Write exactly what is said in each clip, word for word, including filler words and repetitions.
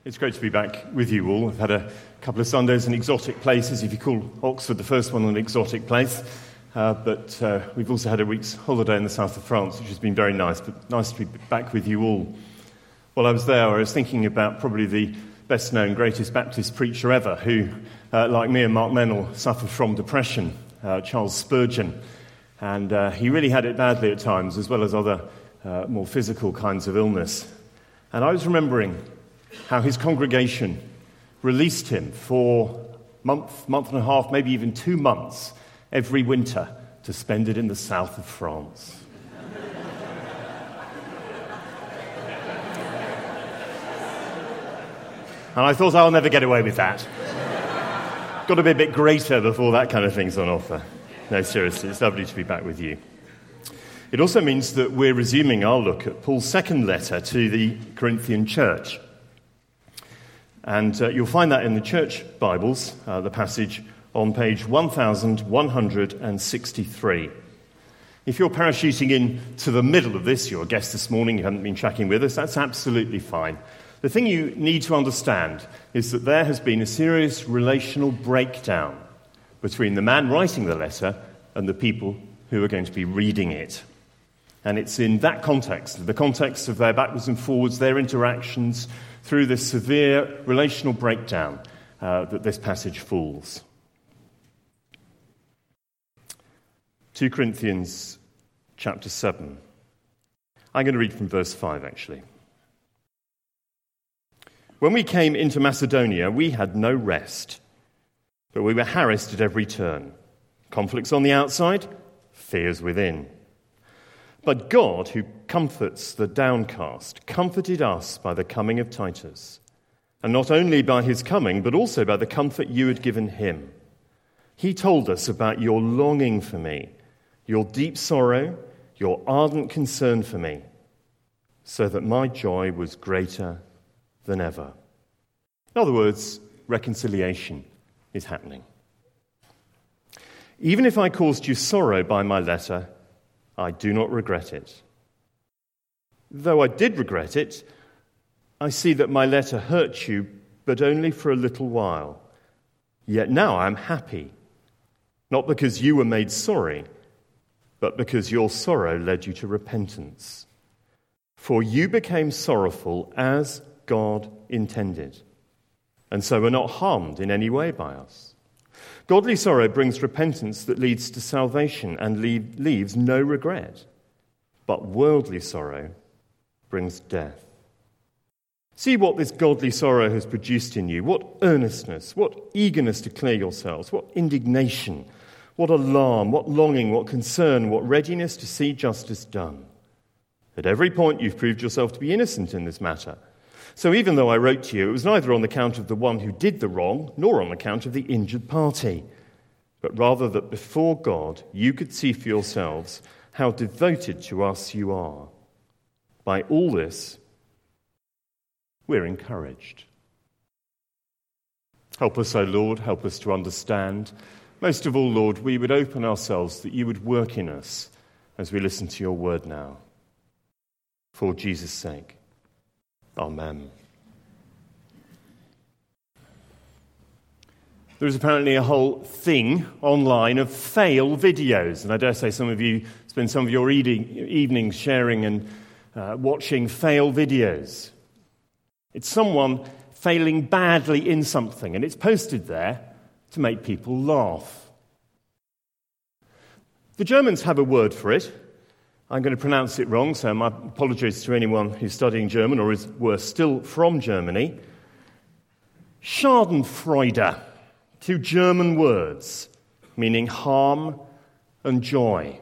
It's great to be back with you all. I've had a couple of Sundays in exotic places, if you call Oxford the first one an exotic place. Uh, but uh, we've also had a week's holiday in the south of France, which has been very nice, but nice to be back with you all. While I was there, I was thinking about probably the best-known, greatest Baptist preacher ever, who, uh, like me and Mark Mennell, suffered from depression, uh, Charles Spurgeon. And uh, he really had it badly at times, as well as other uh, more physical kinds of illness. And I was remembering how his congregation released him for a month, month and a half, maybe even two months every winter to spend it in the south of France. And I thought, I'll never get away with that. Got to be a bit greater before that kind of thing's on offer. No, seriously, it's lovely to be back with you. It also means that we're resuming our look at Paul's second letter to the Corinthian church. And uh, you'll find that in the church Bibles, uh, the passage on page one thousand one hundred sixty-three. If you're parachuting in to the middle of this, you're a guest this morning, you haven't been tracking with us, that's absolutely fine. The thing you need to understand is that there has been a serious relational breakdown between the man writing the letter and the people who are going to be reading it. And it's in that context, the context of their backwards and forwards, their interactions, through this severe relational breakdown, uh, that this passage falls. Second Corinthians chapter seven. I'm going to read from verse five, actually. When we came into Macedonia, we had no rest, but we were harassed at every turn. Conflicts on the outside, fears within. But God, who comforts the downcast, comforted us by the coming of Titus, and not only by his coming, but also by the comfort you had given him. He told us about your longing for me, your deep sorrow, your ardent concern for me, so that my joy was greater than ever. In other words, reconciliation is happening. Even if I caused you sorrow by my letter, I do not regret it. Though I did regret it, I see that my letter hurt you, but only for a little while. Yet now I am happy, not because you were made sorry, but because your sorrow led you to repentance. For you became sorrowful as God intended, and so were not harmed in any way by us. Godly sorrow brings repentance that leads to salvation and leave, leaves no regret. But worldly sorrow brings death. See what this godly sorrow has produced in you. What earnestness, what eagerness to clear yourselves, what indignation, what alarm, what longing, what concern, what readiness to see justice done. At every point you've proved yourself to be innocent in this matter. So even though I wrote to you, it was neither on account of the one who did the wrong, nor on account of the injured party, but rather that before God you could see for yourselves how devoted to us you are. By all this, we're encouraged. Help us, O Lord, help us to understand. Most of all, Lord, we would open ourselves that you would work in us as we listen to your word now. For Jesus' sake. Amen. There is apparently a whole thing online of fail videos, and I dare say some of you spend some of your eating, evenings sharing and uh, watching fail videos. It's someone failing badly in something, and it's posted there to make people laugh. The Germans have a word for it. I'm going to pronounce it wrong, so my apologies to anyone who's studying German or is worse still from Germany. Schadenfreude, two German words meaning harm and joy.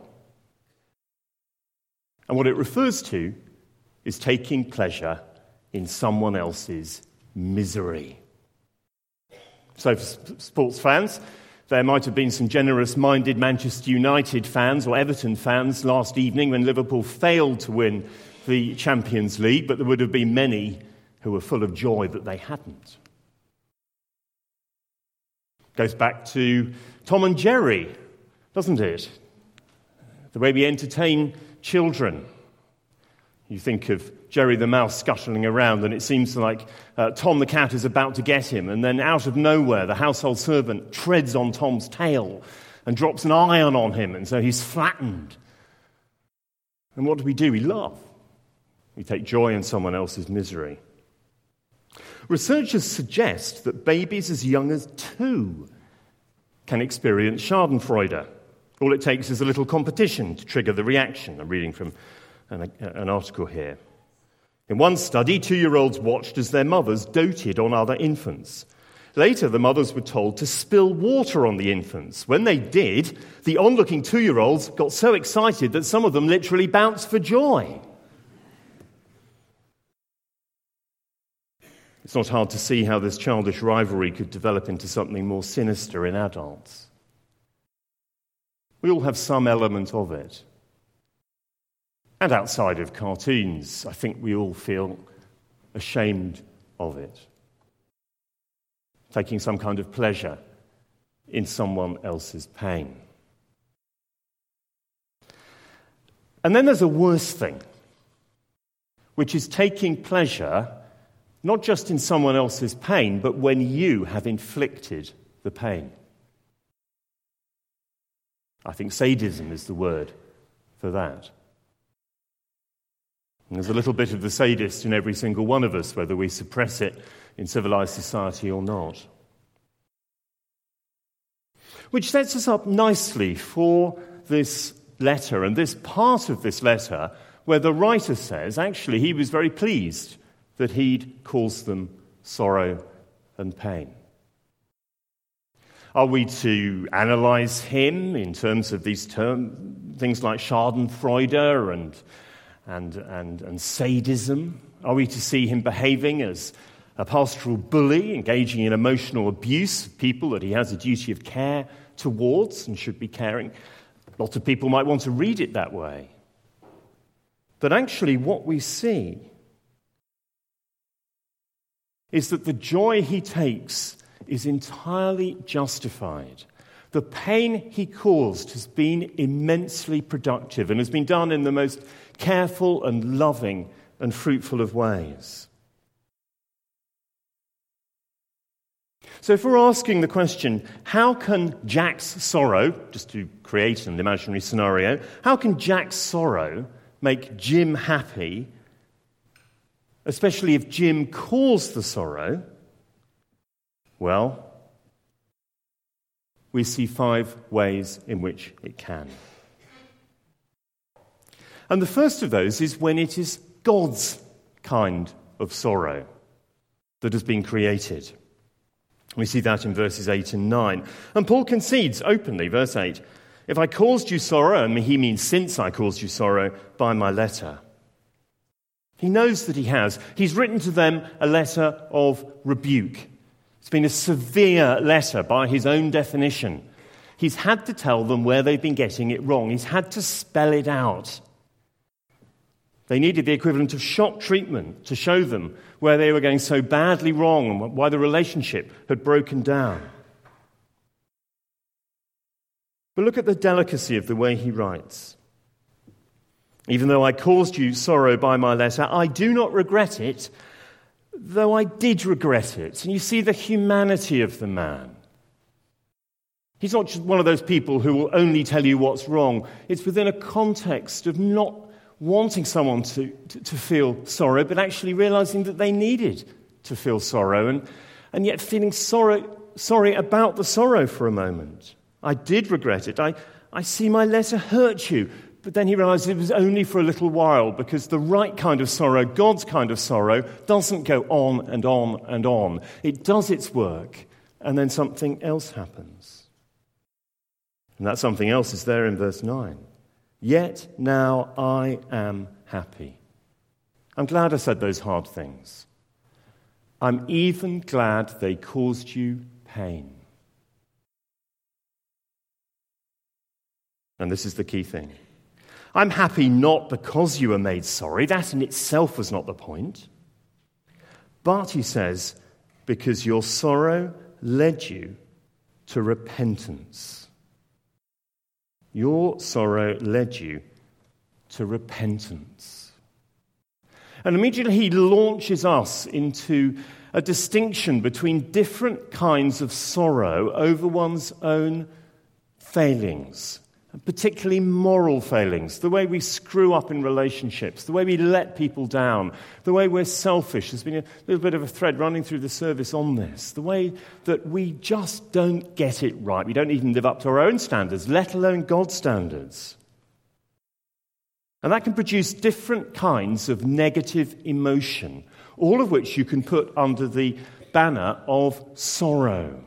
And what it refers to is taking pleasure in someone else's misery. So for sports fans, there might have been some generous-minded Manchester United fans or Everton fans last evening when Liverpool failed to win the Champions League, but there would have been many who were full of joy that they hadn't. Goes back to Tom and Jerry, doesn't it? The way we entertain children. You think of Jerry the mouse scuttling around, and it seems like uh, Tom the cat is about to get him, and then out of nowhere, the household servant treads on Tom's tail and drops an iron on him, and so he's flattened. And what do we do? We laugh. We take joy in someone else's misery. Researchers suggest that babies as young as two can experience schadenfreude. All it takes is a little competition to trigger the reaction. I'm reading from an, an article here. In one study, two-year-olds watched as their mothers doted on other infants. Later, the mothers were told to spill water on the infants. When they did, the onlooking two-year-olds got so excited that some of them literally bounced for joy. It's not hard to see how this childish rivalry could develop into something more sinister in adults. We all have some element of it. And outside of cartoons, I think we all feel ashamed of it. Taking some kind of pleasure in someone else's pain. And then there's a worse thing, which is taking pleasure not just in someone else's pain, but when you have inflicted the pain. I think sadism is the word for that. And there's a little bit of the sadist in every single one of us, whether we suppress it in civilized society or not. Which sets us up nicely for this letter, and this part of this letter where the writer says, actually, he was very pleased that he'd caused them sorrow and pain. Are we to analyze him in terms of these terms, things like schadenfreude and, and, and, and sadism? Are we to see him behaving as a pastoral bully, engaging in emotional abuse of people that he has a duty of care towards and should be caring? Lots of people might want to read it that way. But actually what we see is that the joy he takes is entirely justified. The pain he caused has been immensely productive and has been done in the most careful and loving and fruitful of ways. So if we're asking the question, how can Jack's sorrow, just to create an imaginary scenario, how can Jack's sorrow make Jim happy, especially if Jim caused the sorrow? Well, we see five ways in which it can. And the first of those is when it is God's kind of sorrow that has been created. We see that in verses eight and nine. And Paul concedes openly, verse eight, if I caused you sorrow, and he means since I caused you sorrow, by my letter. He knows that he has. He's written to them a letter of rebuke. It's been a severe letter by his own definition. He's had to tell them where they've been getting it wrong. He's had to spell it out. They needed the equivalent of shock treatment to show them where they were going so badly wrong and why the relationship had broken down. But look at the delicacy of the way he writes. Even though I caused you sorrow by my letter, I do not regret it, though I did regret it. And you see the humanity of the man. He's not just one of those people who will only tell you what's wrong. It's within a context of not wanting someone to, to, to feel sorrow, but actually realizing that they needed to feel sorrow, and, and yet feeling sorrow, sorry about the sorrow for a moment. I did regret it. I, I see my letter hurt you. But then he realized it was only for a little while, because the right kind of sorrow, God's kind of sorrow, doesn't go on and on and on. It does its work, and then something else happens. And that something else is there in verse nine. Yet now I am happy. I'm glad I said those hard things. I'm even glad they caused you pain. And this is the key thing. I'm happy not because you were made sorry. That in itself was not the point. But, he says, because your sorrow led you to repentance. Your sorrow led you to repentance. And immediately he launches us into a distinction between different kinds of sorrow over one's own failings, particularly moral failings, the way we screw up in relationships, the way we let people down, the way we're selfish. There's been a little bit of a thread running through the service on this, the way that we just don't get it right. We don't even live up to our own standards, let alone God's standards. And that can produce different kinds of negative emotion, all of which you can put under the banner of sorrow.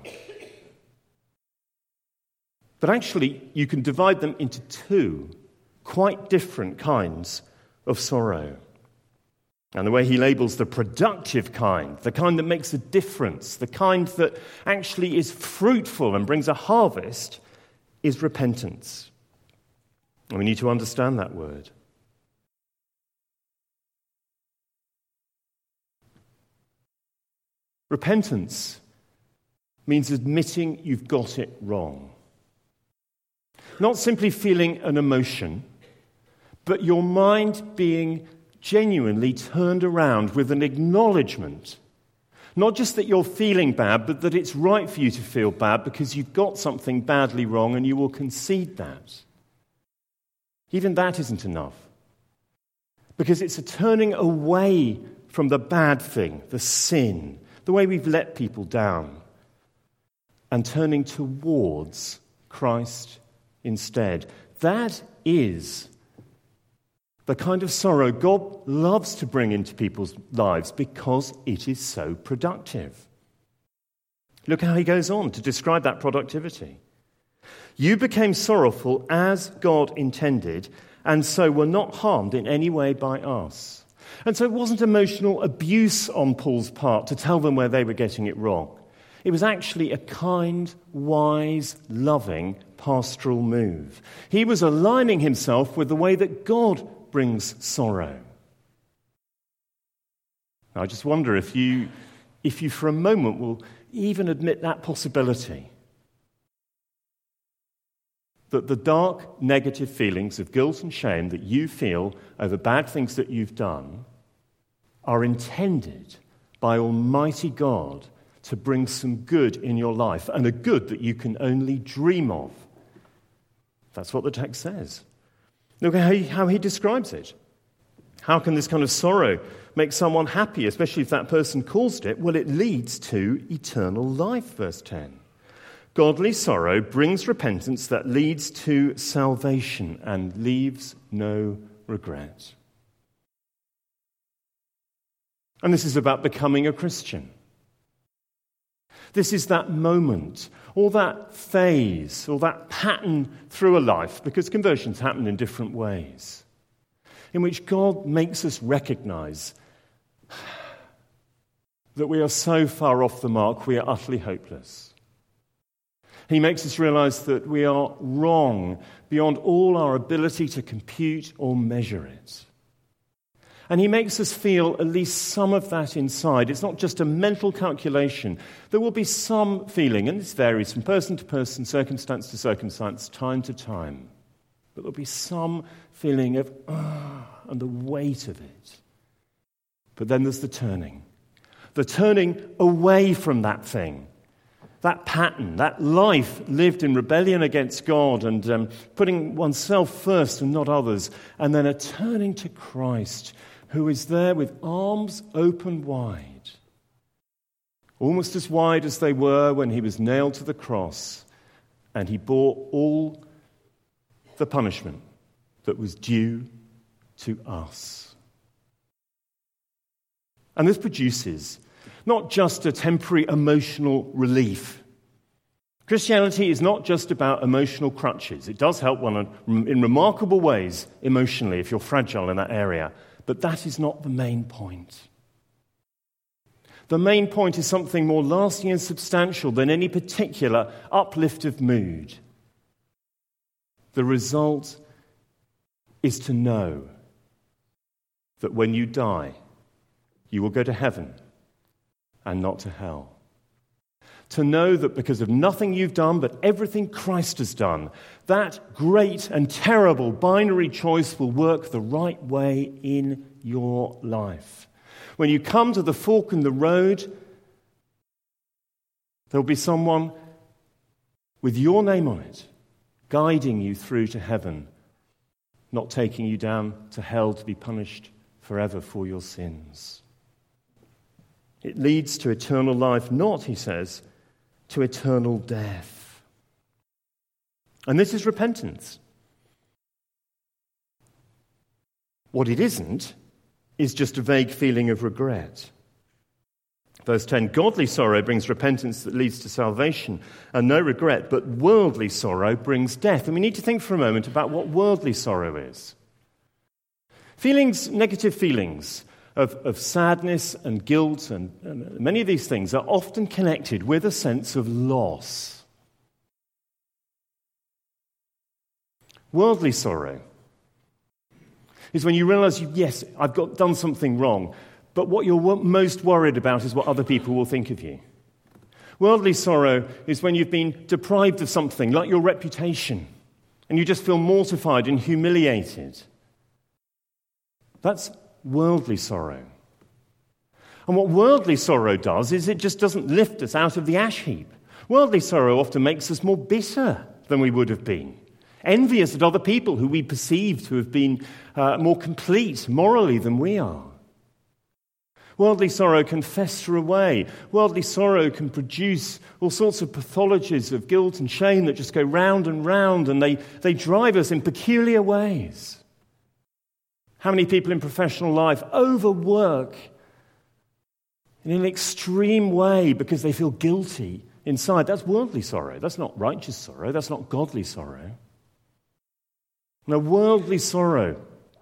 But actually, you can divide them into two quite different kinds of sorrow. And the way he labels the productive kind, the kind that makes a difference, the kind that actually is fruitful and brings a harvest, is repentance. And we need to understand that word. Repentance means admitting you've got it wrong. Not simply feeling an emotion, but your mind being genuinely turned around with an acknowledgement. Not just that you're feeling bad, but that it's right for you to feel bad because you've got something badly wrong and you will concede that. Even that isn't enough. Because it's a turning away from the bad thing, the sin, the way we've let people down, and turning towards Christ instead. That is the kind of sorrow God loves to bring into people's lives because it is so productive. Look how he goes on to describe that productivity. You became sorrowful as God intended, and so were not harmed in any way by us. And so it wasn't emotional abuse on Paul's part to tell them where they were getting it wrong. It was actually a kind, wise, loving, pastoral move. He was aligning himself with the way that God brings sorrow. I just wonder if you, if you for a moment will even admit that possibility. That the dark, negative feelings of guilt and shame that you feel over bad things that you've done are intended by Almighty God to bring some good in your life, and a good that you can only dream of. That's what the text says. Look at how he, how he describes it. How can this kind of sorrow make someone happy, especially if that person caused it? Well, it leads to eternal life, verse ten. Godly sorrow brings repentance that leads to salvation and leaves no regret. And this is about becoming a Christian. This is that moment, or that phase, or that pattern through a life, because conversions happen in different ways, in which God makes us recognize that we are so far off the mark, we are utterly hopeless. He makes us realize that we are wrong beyond all our ability to compute or measure it. And he makes us feel at least some of that inside. It's not just a mental calculation. There will be some feeling, and this varies from person to person, circumstance to circumstance, time to time. But there'll be some feeling of, ah, and the weight of it. But then there's the turning. The turning away from that thing, that pattern, that life lived in rebellion against God and um, putting oneself first and not others, and then a turning to Christ, who is there with arms open wide, almost as wide as they were when he was nailed to the cross, and he bore all the punishment that was due to us. And this produces not just a temporary emotional relief. Christianity is not just about emotional crutches. It does help one in remarkable ways emotionally if you're fragile in that area. But that is not the main point. The main point is something more lasting and substantial than any particular uplift of mood. The result is to know that when you die, you will go to heaven and not to hell. to know that because of nothing you've done, but everything Christ has done, that great and terrible binary choice will work the right way in your life. When you come to the fork in the road, there'll be someone with your name on it, guiding you through to heaven, not taking you down to hell to be punished forever for your sins. It leads to eternal life, not, he says, to eternal death. And this is repentance. What it isn't is just a vague feeling of regret. Verse ten, godly sorrow brings repentance that leads to salvation, and no regret, but worldly sorrow brings death. And we need to think for a moment about what worldly sorrow is. Feelings, negative feelings of, of sadness and guilt, and, and many of these things are often connected with a sense of loss. Worldly sorrow is when you realize, yes, I've got done something wrong, but what you're most worried about is what other people will think of you. Worldly sorrow is when you've been deprived of something, like your reputation, and you just feel mortified and humiliated. That's worldly sorrow. And what worldly sorrow does is it just doesn't lift us out of the ash heap. Worldly sorrow often makes us more bitter than we would have been, envious at other people who we perceive to have been uh, more complete morally than we are. Worldly sorrow can fester away. Worldly sorrow can produce all sorts of pathologies of guilt and shame that just go round and round, and they, they drive us in peculiar ways. How many people in professional life overwork in an extreme way because they feel guilty inside? That's worldly sorrow. That's not righteous sorrow. That's not godly sorrow. No, worldly sorrow,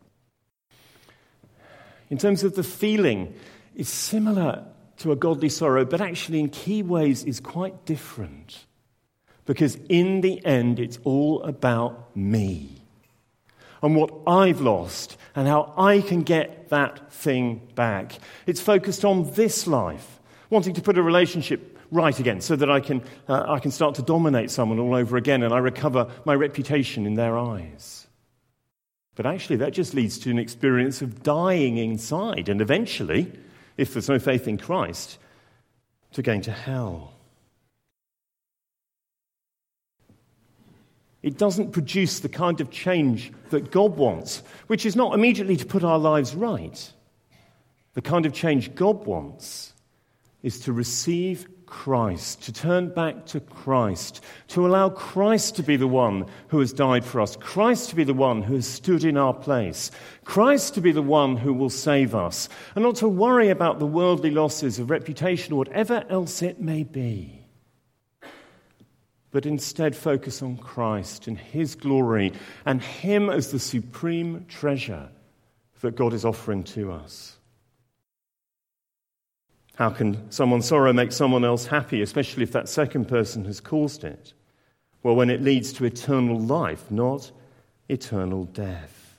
in terms of the feeling, is similar to a godly sorrow, but actually in key ways is quite different. Because in the end, it's all about me and what I've lost and how I can get that thing back. It's focused on this life, wanting to put a relationship right again so that I can, uh, I can start to dominate someone all over again and I recover my reputation in their eyes. But actually, that just leads to an experience of dying inside and eventually, if there's no faith in Christ, to going to hell. It doesn't produce the kind of change that God wants, which is not immediately to put our lives right. The kind of change God wants is to receive Christ, to turn back to Christ, to allow Christ to be the one who has died for us, Christ to be the one who has stood in our place, Christ to be the one who will save us, and not to worry about the worldly losses of reputation or whatever else it may be, but instead focus on Christ and his glory and him as the supreme treasure that God is offering to us. How can someone's sorrow make someone else happy, especially if that second person has caused it? Well, when it leads to eternal life, not eternal death.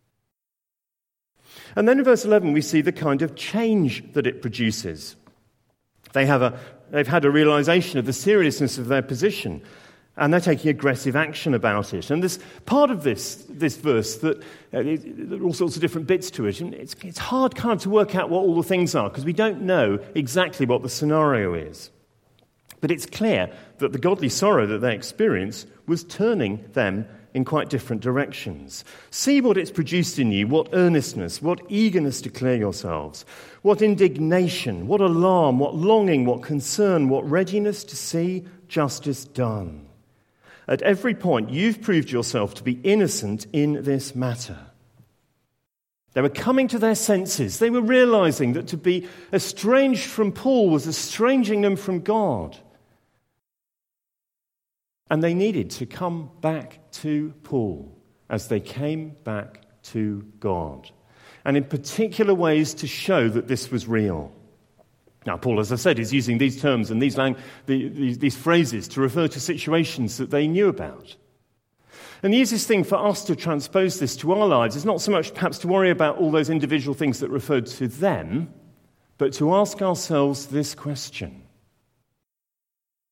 And then in verse eleven, we see the kind of change that it produces. They have a, they've had a realization of the seriousness of their position, and they're taking aggressive action about it. And there's part of this, this verse that uh, it, there are all sorts of different bits to it, and it's, it's hard kind of to work out what all the things are, because we don't know exactly what the scenario is. But it's clear that the godly sorrow that they experience was turning them in quite different directions. See what it's produced in you, what earnestness, what eagerness to clear yourselves, what indignation, what alarm, what longing, what concern, what readiness to see justice done. At every point, you've proved yourself to be innocent in this matter. They were coming to their senses. They were realizing that to be estranged from Paul was estranging them from God. And they needed to come back to Paul as they came back to God. And in particular ways to show that this was real. Now, Paul, as I said, is using these terms and these, lang- the, these, these phrases to refer to situations that they knew about. And the easiest thing for us to transpose this to our lives is not so much perhaps to worry about all those individual things that referred to them, but to ask ourselves this question.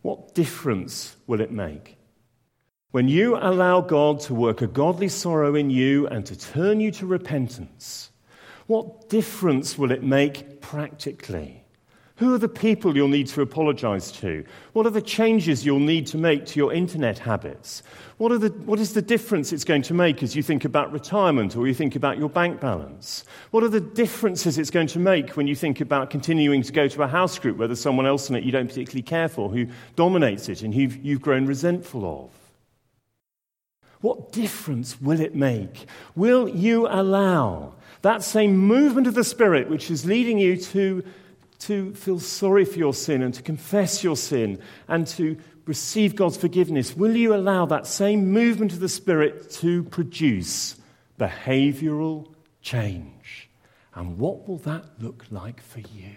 What difference will it make? When you allow God to work a godly sorrow in you and to turn you to repentance, what difference will it make practically? Who are the people you'll need to apologize to? What are the changes you'll need to make to your internet habits? What are the, what is the difference it's going to make as you think about retirement or you think about your bank balance? What are the differences it's going to make when you think about continuing to go to a house group where there's someone else in it you don't particularly care for, who dominates it and who you've, you've grown resentful of? What difference will it make? Will you allow that same movement of the Spirit which is leading you to to feel sorry for your sin and to confess your sin and to receive God's forgiveness, will you allow that same movement of the Spirit to produce behavioral change? And what will that look like for you?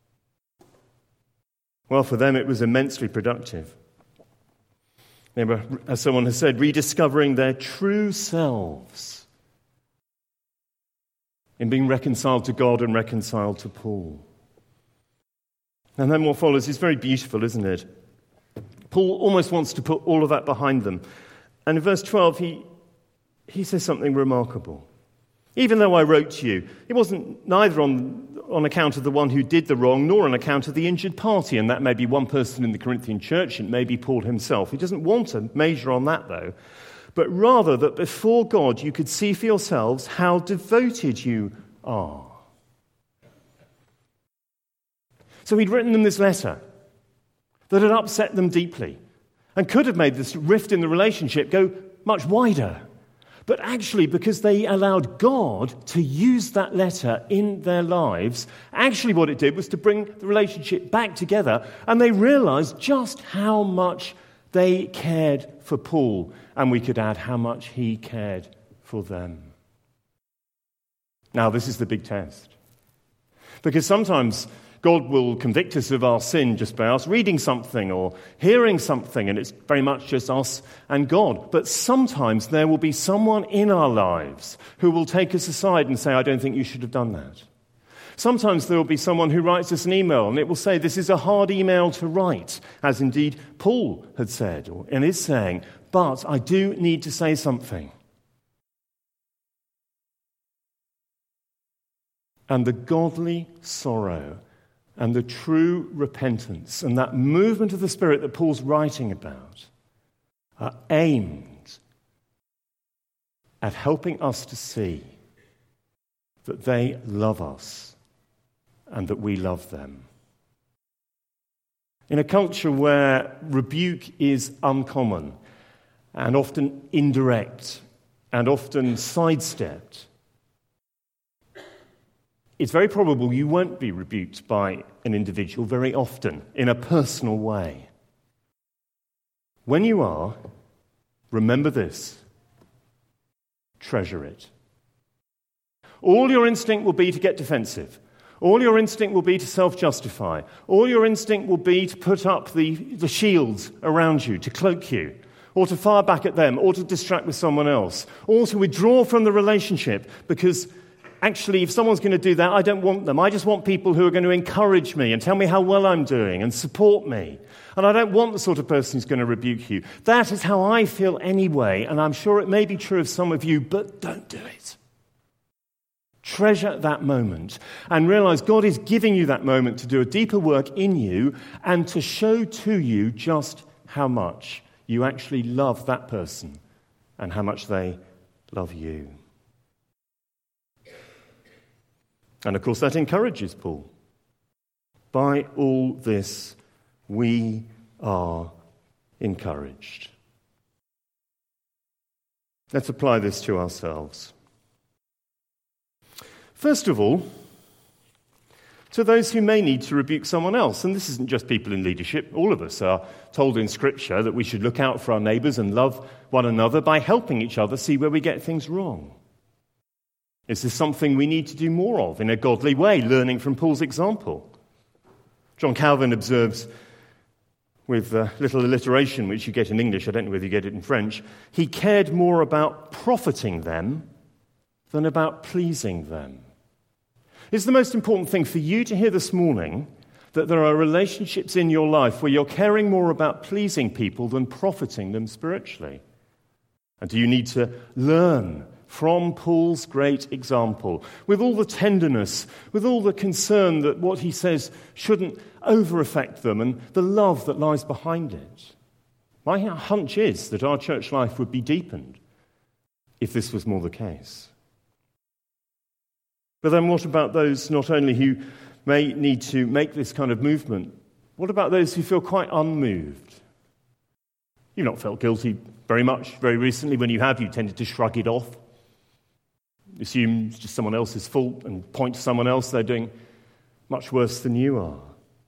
Well, for them it was immensely productive. They were, as someone has said, rediscovering their true selves in being reconciled to God and reconciled to Paul. And then what follows is very beautiful, isn't it? Paul almost wants to put all of that behind them. And in verse twelve, he, he says something remarkable. Even though I wrote to you, it wasn't neither on, on account of the one who did the wrong, nor on account of the injured party. And that may be one person in the Corinthian church, it may be Paul himself. He doesn't want to measure on that, though. But rather that before God you could see for yourselves how devoted you are. So he'd written them this letter that had upset them deeply and could have made this rift in the relationship go much wider. But actually, because they allowed God to use that letter in their lives, actually what it did was to bring the relationship back together, and they realized just how much they cared for Paul, and we could add how much he cared for them. Now, this is the big test. Because sometimes God will convict us of our sin just by us reading something or hearing something, and it's very much just us and God. But sometimes there will be someone in our lives who will take us aside and say, I don't think you should have done that. Sometimes there will be someone who writes us an email, and it will say, this is a hard email to write, as indeed Paul had said, or, and is saying, but I do need to say something. And the godly sorrow and the true repentance and that movement of the Spirit that Paul's writing about are aimed at helping us to see that they love us and that we love them. In a culture where rebuke is uncommon and often indirect and often sidestepped, it's very probable you won't be rebuked by an individual very often in a personal way. When you are, remember this: treasure it. All your instinct will be to get defensive. All your instinct will be to self-justify. All your instinct will be to put up the, the shields around you, to cloak you, or to fire back at them, or to distract with someone else, or to withdraw from the relationship because actually, if someone's going to do that, I don't want them. I just want people who are going to encourage me and tell me how well I'm doing and support me. And I don't want the sort of person who's going to rebuke you. That is how I feel anyway, and I'm sure it may be true of some of you, but don't do it. Treasure that moment and realize God is giving you that moment to do a deeper work in you and to show to you just how much you actually love that person and how much they love you. And of course, that encourages Paul. By all this, we are encouraged. Let's apply this to ourselves. First of all, to those who may need to rebuke someone else. And this isn't just people in leadership. All of us are told in Scripture that we should look out for our neighbours and love one another by helping each other see where we get things wrong. Is this something we need to do more of in a godly way, learning from Paul's example? John Calvin observes, with a little alliteration which you get in English, I don't know whether you get it in French, he cared more about profiting them than about pleasing them. It's the most important thing for you to hear this morning, That there are relationships in your life where you're caring more about pleasing people than profiting them spiritually? And do you need to learn from Paul's great example, with all the tenderness, with all the concern that what he says shouldn't over-affect them, and the love that lies behind it? My hunch is that our church life would be deepened if this was more the case. But then what about those not only who may need to make this kind of movement, what about those who feel quite unmoved? You've not felt guilty very much very recently. When you have, you tended to shrug it off, assume it's just someone else's fault, and point to someone else they're doing much worse than you are.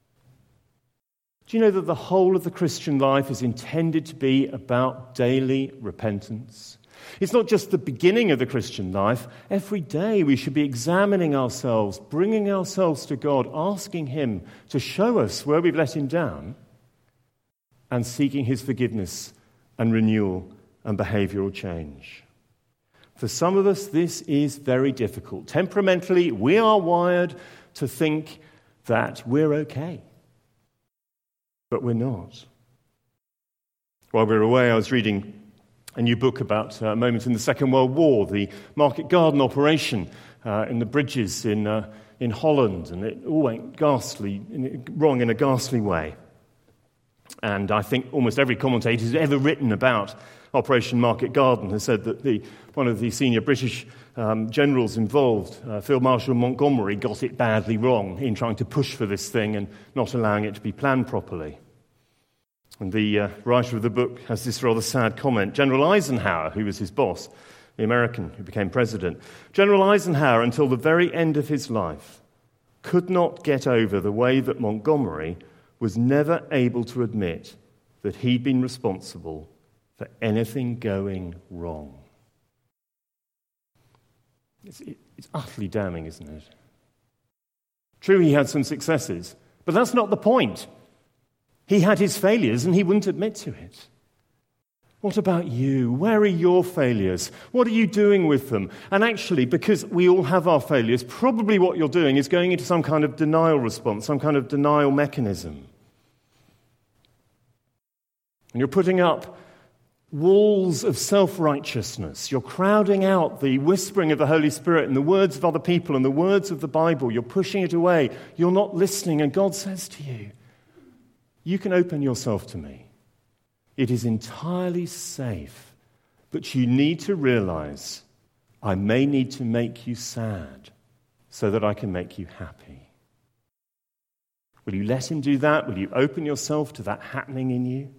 Do you know that the whole of the Christian life is intended to be about daily repentance? It's not just the beginning of the Christian life. Every day we should be examining ourselves, bringing ourselves to God, asking Him to show us where we've let Him down, and seeking His forgiveness and renewal and behavioral change. For some of us, this is very difficult. Temperamentally, we are wired to think that we're okay. But we're not. While we were away, I was reading a new book about a moment in the Second World War, the Market Garden operation uh, in the bridges in uh, in Holland, and it all went ghastly, wrong in a ghastly way. And I think almost every commentator who's ever written about Operation Market Garden has said that the one of the senior British um, generals involved, uh, Field Marshal Montgomery, got it badly wrong in trying to push for this thing and not allowing it to be planned properly. And the uh, writer of the book has this rather sad comment. General Eisenhower, who was his boss, the American who became president, General Eisenhower, until the very end of his life, could not get over the way that Montgomery was never able to admit that he'd been responsible for anything going wrong. It's, it, it's utterly damning, isn't it? True, he had some successes, but that's not the point. He had his failures, and he wouldn't admit to it. What about you? Where are your failures? What are you doing with them? And actually, because we all have our failures, probably what you're doing is going into some kind of denial response, some kind of denial mechanism. And you're putting up walls of self-righteousness. You're crowding out the whispering of the Holy Spirit and the words of other people and the words of the Bible. You're pushing it away. You're not listening, and God says to you, you can open yourself to me. It is entirely safe, but you need to realize I may need to make you sad so that I can make you happy. Will you let Him do that? Will you open yourself to that happening in you?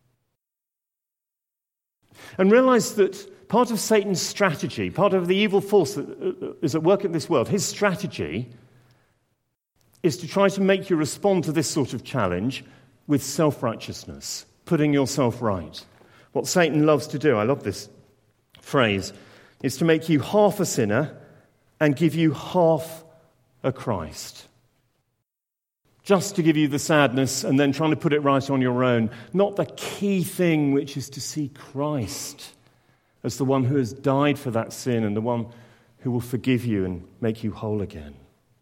And realize that part of Satan's strategy, part of the evil force that is at work in this world, his strategy is to try to make you respond to this sort of challenge with self-righteousness, putting yourself right. What Satan loves to do, I love this phrase, is to make you half a sinner and give you half a Christ. Just to give you the sadness and then trying to put it right on your own. Not the key thing, which is to see Christ as the one who has died for that sin and the one who will forgive you and make you whole again.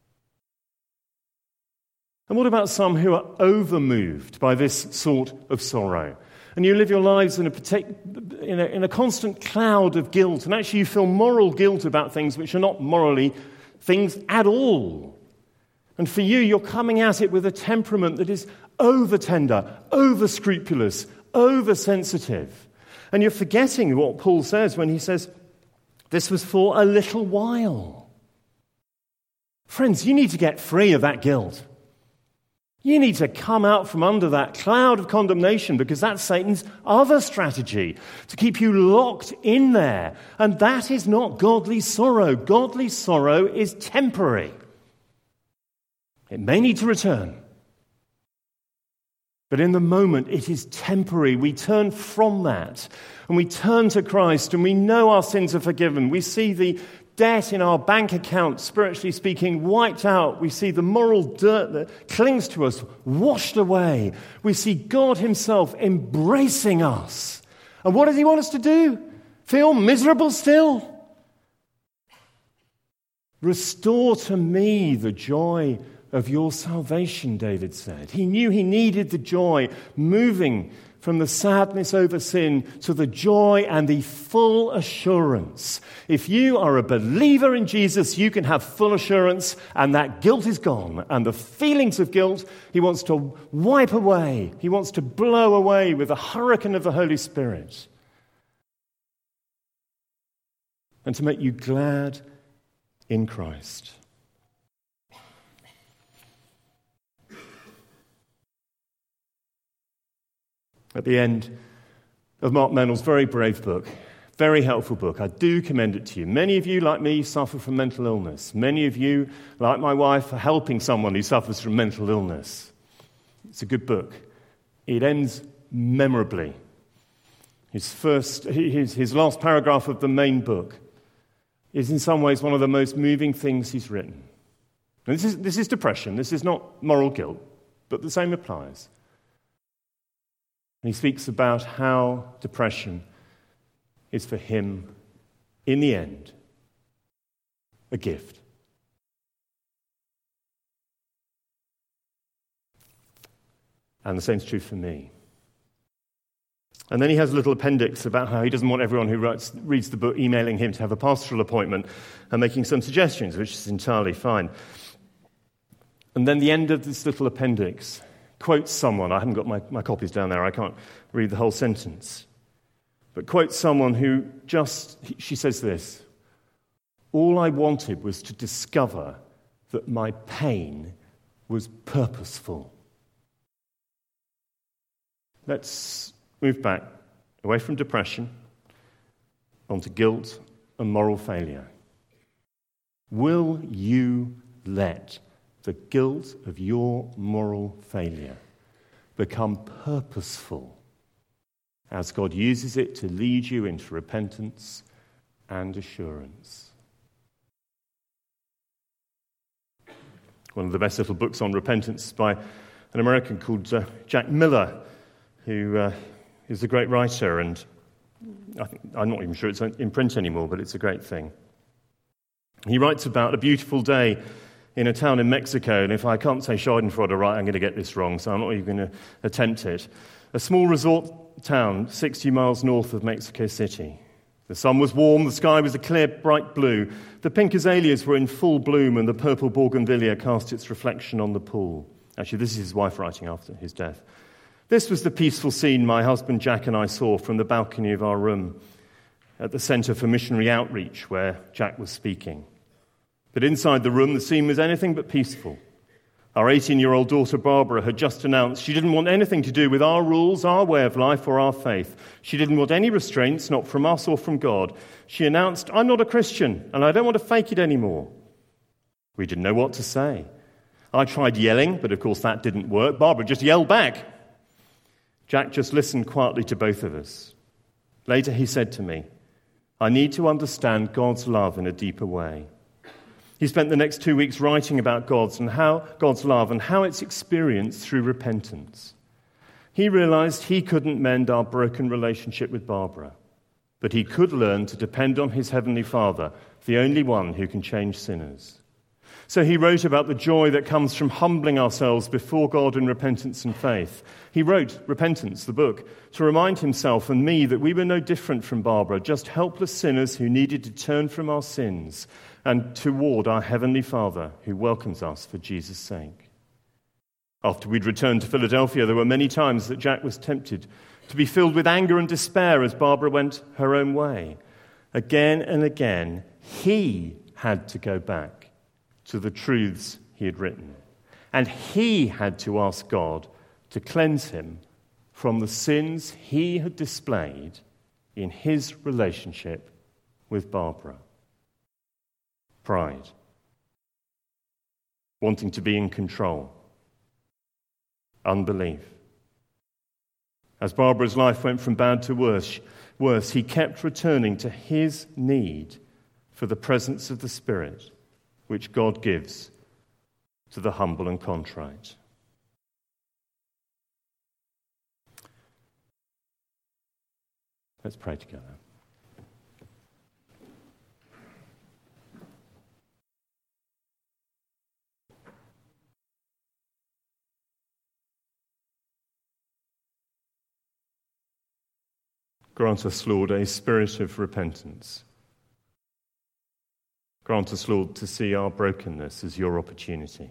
And what about some who are overmoved by this sort of sorrow? And you live your lives in a, partic- in a, in a constant cloud of guilt, and actually you feel moral guilt about things which are not morally things at all. And for you, you're coming at it with a temperament that is over-tender, over-scrupulous, over-sensitive. And you're forgetting what Paul says when he says, this was for a little while. Friends, you need to get free of that guilt. You need to come out from under that cloud of condemnation, because that's Satan's other strategy, to keep you locked in there. And that is not godly sorrow. Godly sorrow is temporary. It may need to return. But in the moment, it is temporary. We turn from that, and we turn to Christ, and we know our sins are forgiven. We see the debt in our bank account, spiritually speaking, wiped out. We see the moral dirt that clings to us washed away. We see God Himself embracing us. And what does He want us to do? Feel miserable still? Restore to me the joy of your salvation, David said. He knew he needed the joy, moving from the sadness over sin to the joy and the full assurance. If you are a believer in Jesus, you can have full assurance, and that guilt is gone. And the feelings of guilt, he wants to wipe away. He wants to blow away with the hurricane of the Holy Spirit. And to make you glad in Christ. At the end of Mark Meynell's very brave book, very helpful book, I do commend it to you. Many of you, like me, suffer from mental illness. Many of you, like my wife, are helping someone who suffers from mental illness. It's a good book. It ends memorably. His first, his, his last paragraph of the main book is in some ways one of the most moving things he's written. And this is, this is depression. This is not moral guilt, but the same applies. And he speaks about how depression is for him, in the end, a gift. And the same's true for me. And then he has a little appendix about how he doesn't want everyone who writes, reads the book emailing him to have a pastoral appointment and making some suggestions, which is entirely fine. And then the end of this little appendix quotes someone. I haven't got my, my copies down there. I can't read the whole sentence. But quotes someone who just, she says this, "All I wanted was to discover that my pain was purposeful." Let's move back away from depression onto guilt and moral failure. Will you let the guilt of your moral failure become purposeful as God uses it to lead you into repentance and assurance? One of the best little books on repentance is by an American called uh, Jack Miller, who uh, is a great writer, and I think, I'm not even sure it's in print anymore, but it's a great thing. He writes about a beautiful day in a town in Mexico, and if I can't say Schadenfreude right, I'm going to get this wrong, so I'm not even going to attempt it. A small resort town sixty miles north of Mexico City. The sun was warm, the sky was a clear, bright blue. The pink azaleas were in full bloom, and the purple bougainvillea cast its reflection on the pool. Actually, this is his wife writing after his death. This was the peaceful scene my husband Jack and I saw from the balcony of our room at the Centre for Missionary Outreach, where Jack was speaking. But inside the room, the scene was anything but peaceful. Our eighteen-year-old daughter Barbara had just announced she didn't want anything to do with our rules, our way of life, or our faith. She didn't want any restraints, not from us or from God. She announced, "I'm not a Christian, and I don't want to fake it anymore." We didn't know what to say. I tried yelling, but of course that didn't work. Barbara just yelled back. Jack just listened quietly to both of us. Later he said to me, "I need to understand God's love in a deeper way." He spent the next two weeks writing about God's and how God's love and how it's experienced through repentance. He realized he couldn't mend our broken relationship with Barbara, but he could learn to depend on his Heavenly Father, the only one who can change sinners. So he wrote about the joy that comes from humbling ourselves before God in repentance and faith. He wrote Repentance, the book, to remind himself and me that we were no different from Barbara, just helpless sinners who needed to turn from our sins and toward our Heavenly Father who welcomes us for Jesus' sake. After we'd returned to Philadelphia, there were many times that Jack was tempted to be filled with anger and despair as Barbara went her own way. Again and again, he had to go back to the truths he had written. And he had to ask God to cleanse him from the sins he had displayed in his relationship with Barbara. Pride. Wanting to be in control. Unbelief. As Barbara's life went from bad to worse, worse, he kept returning to his need for the presence of the Spirit, which God gives to the humble and contrite. Let's pray together. Grant us, Lord, a spirit of repentance. Grant us, Lord, to see our brokenness as your opportunity.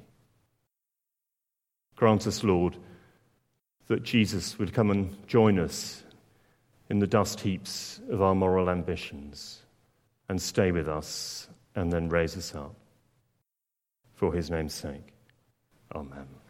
Grant us, Lord, that Jesus would come and join us in the dust heaps of our moral ambitions and stay with us and then raise us up. For his name's sake. Amen.